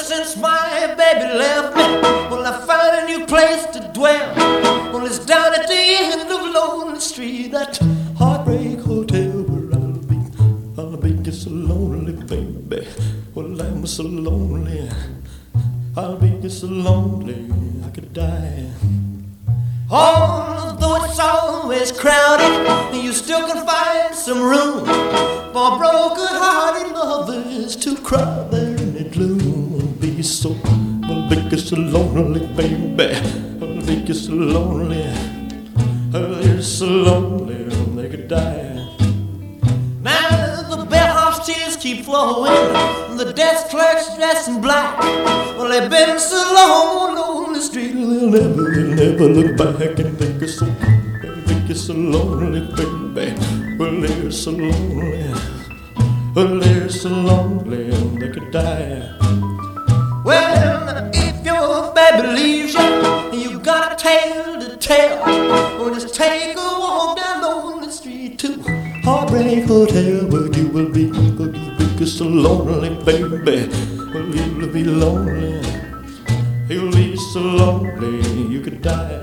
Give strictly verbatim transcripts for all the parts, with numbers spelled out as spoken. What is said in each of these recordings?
since my baby left me, well, I found a new place to dwell. Well, it's down at the end of Lonely Street, that Heartbreak Hotel where I'll be. I'll be just so lonely, baby. Well, I'm so lonely. I'll be just so lonely I could die. Although it's always crowded, you still can find some room for broken-hearted lovers to cry there in the gloom. I'll be so, I'll be just so lonely, baby. I'll be just so lonely. I'll be so lonely they could die. Now the bellhop's tears keep flowing, the desk clerk's dressed in black. Well, they've been so long on the street, they'll never, they'll never look back and think it's so, they'll think it's so lonely, baby. Well, they're so lonely, well, they're so lonely they could die. Well, if your baby leaves you, you got a tale to tell. Well, just take a walk down Lonely Street to Heartbreak Hotel, where you will be, where you will be so lonely, baby. Well, you'll be lonely, you'll be so lonely you could die.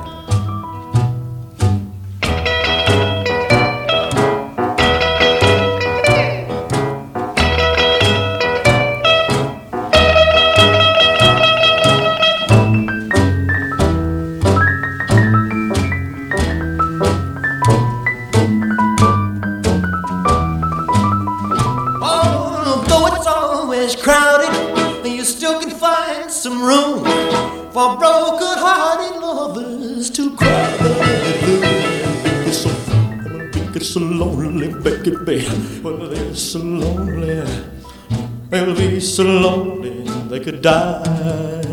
Crowded, you still can find some room for broken-hearted lovers to cry. It's so, it's so lonely, baby. Well, they're so lonely, they'll be so lonely they could die.